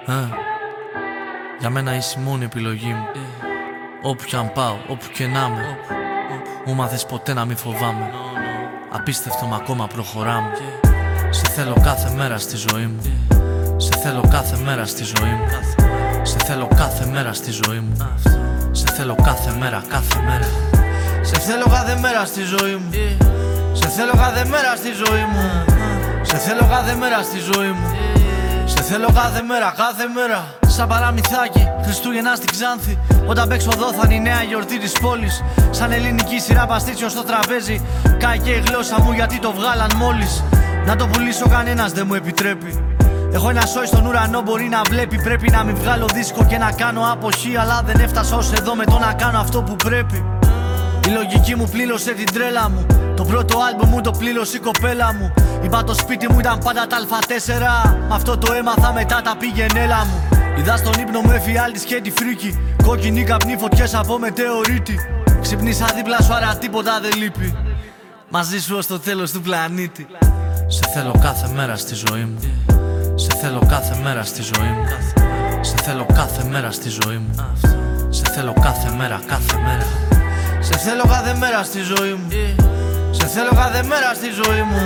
Για μένα είσαι η μόνη επιλογή μου. Όπου κι αν πάω, όπου και να είμαι, μου μάθες ποτέ να μην φοβάμαι. Απίστευτο μα ακόμα προχωράμε. Σε θέλω κάθε μέρα στη ζωή μου. Σε θέλω κάθε μέρα στη ζωή μου. Σε θέλω κάθε μέρα στη ζωή μου. Σε θέλω κάθε μέρα, κάθε μέρα. Σε θέλω κάθε μέρα στη ζωή μου. Σε θέλω κάθε μέρα στη ζωή μου. Σε θέλω κάθε μέρα στη ζωή μου. Σε θέλω κάθε μέρα, κάθε μέρα. Σαν παραμυθάκι, Χριστούγεννα στην Ξάνθη. Όταν παίξω εδώ θα είναι η νέα γιορτή της πόλης. Σαν ελληνική σειρά παστίτσιο στο τραπέζι. Καήκε η γλώσσα μου γιατί το βγάλαν μόλις. Να το πουλήσω κανένας δεν μου επιτρέπει. Έχω ένα σόι στον ουρανό μπορεί να βλέπει. Πρέπει να μην βγάλω δίσκο και να κάνω αποχή. Αλλά δεν έφτασα ως εδώ με το να κάνω αυτό που πρέπει. Η λογική μου πλήρωσε την τρέλα μου. Το πρώτο άλμπομ μου το πλήρωσε η κοπέλα μου. Είπα το σπίτι μου ήταν πάντα τα Α4. Μ' αυτό το έμαθα μετά τα πήγαινέλα μου. Είδα στον ύπνο μου εφιάλτης και τη φρίκη. Κόκκινη καπνή φωτιές από μετεωρίτη. Ξυπνήσα δίπλα σου άρα τίποτα δεν λείπει. Μαζί σου ως το τέλος του πλανήτη. Σε θέλω κάθε μέρα στη ζωή μου. Σε θέλω κάθε μέρα στη ζωή μου. Σε θέλω κάθε μέρα στη ζωή μου. Σε θέλω κάθε μέρα, κάθε μέρα. Σε θέλω κάθε μέρα στη ζωή μου. Σε θέλω κάθε μέρα στη ζωή μου.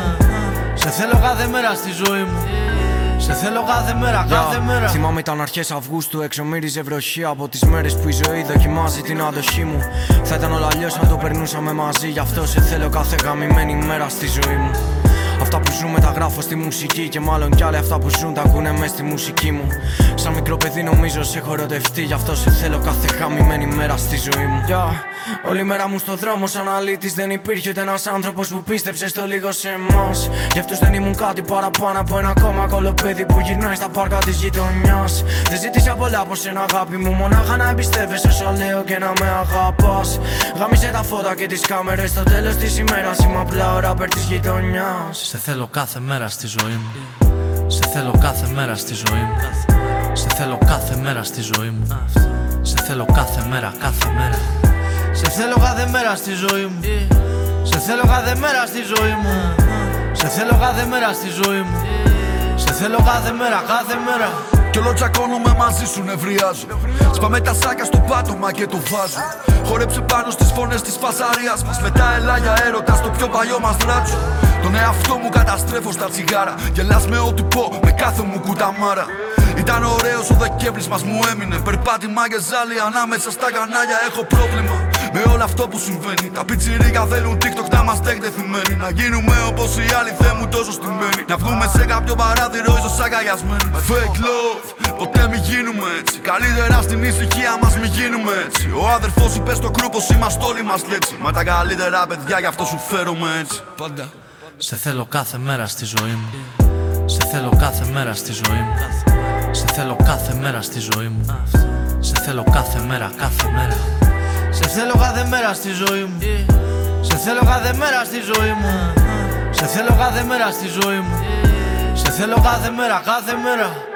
Σε θέλω κάθε μέρα στη ζωή μου. Σε θέλω κάθε μέρα, κάθε μέρα. Θυμάμαι ήταν αρχές Αυγούστου, έξω μύριζε βροχή. Από τις μέρες που η ζωή δοκιμάζει την αντοχή μου. Θα ήταν όλα αλλιώς αν το περνούσαμε μαζί. Γι' αυτό σε θέλω κάθε γαμημένη μέρα στη ζωή μου. Αυτά που ζούμε τα γράφω στη μουσική. Και μάλλον κι άλλοι αυτά που ζουν τα ακούνε μες στη μουσική μου. Σαν μικρό παιδί νομίζω σε έχω ερωτευτεί. Γι' αυτό σε θέλω κάθε χαμημένη μέρα στη ζωή μου. Όλη μέρα μου στο δρόμο σαν αλήτης. Δεν υπήρχε ούτε ένας άνθρωπος που πίστεψε στο λίγο σε εμάς. Γι' αυτούς δεν ήμουν κάτι παραπάνω από ένα ακόμα κολοπέδι που γυρνάει στα πάρκα της γειτονιάς. Δεν ζήτησα πολλά από σένα αγάπη μου. Μονάχα να εμπιστεύεσαι όσο λέω και να με αγαπάς. Γάμισε τα φώτα και τις κάμερες. Στο τέλος της ημέρας είμαι απλά ο ράπερ της γειτονιάς. Σε θέλω κάθε μέρα στη ζωή μου. Σε θέλω κάθε μέρα στη ζωή μου. Σε θέλω κάθε μέρα στη ζωή μου. Σε θέλω κάθε μέρα, κάθε μέρα. Σε θέλω κάθε μέρα στη ζωή μου. Σε θέλω κάθε μέρα στη ζωή μου. Σε θέλω κάθε μέρα στη ζωή μου. Σε θέλω κάθε μέρα, κάθε μέρα. Κι όλο τσακώνομαι μαζί σου, νευριάζω. Σπάμε τα σάκια στο πάτωμα και το βάζω. Χόρεψε πάνω στις φωνές της φασαρίας μας. Μετά έλα για έρωτα στο πιο παλιό μας ράτσο. Τον εαυτό μου καταστρέφω στα τσιγάρα. Γελάς με ό,τι πω, με κάθε μου κουταμάρα. Ήταν ωραίος ο Δεκέμβρης μας μου έμεινε. Περπάτημα και ζάλι ανάμεσα στα κανάλια. Έχω πρόβλημα με όλο αυτό που συμβαίνει. Τα πιτσιρίκια θέλουν TikTok να είμαστε εκτεθειμένοι. Να γίνουμε όπως οι άλλοι Θεέ μου τόσο στημένοι. Να βγούμε σε κάποιο παράθυρο ίσως αγκαλιασμένοι. Fake love, ποτέ μη γίνουμε έτσι. Καλύτερα στην ησυχία μας μη γίνουμε έτσι. Ο αδερφός είπε στο κρού πως είμαστε όλοι μας λέτσι. Μα τα καλύτερα παιδιά γι' αυτό σου φέρομαι έτσι. Πάντα. Σε θέλω κάθε μέρα στη ζωή μου. Σε θέλω κάθε μέρα στη ζωή μου. Σε θέλω κάθε μέρα στη ζωή μου. Σε θέλω κάθε μέρα, κάθε μέρα. Σε θέλω κάθε μέρα στη ζωή μου. Σε θέλω κάθε μέρα στη ζωή μου. Σε θέλω κάθε μέρα στη ζωή μου. Σε θέλω κάθε μέρα, κάθε μέρα.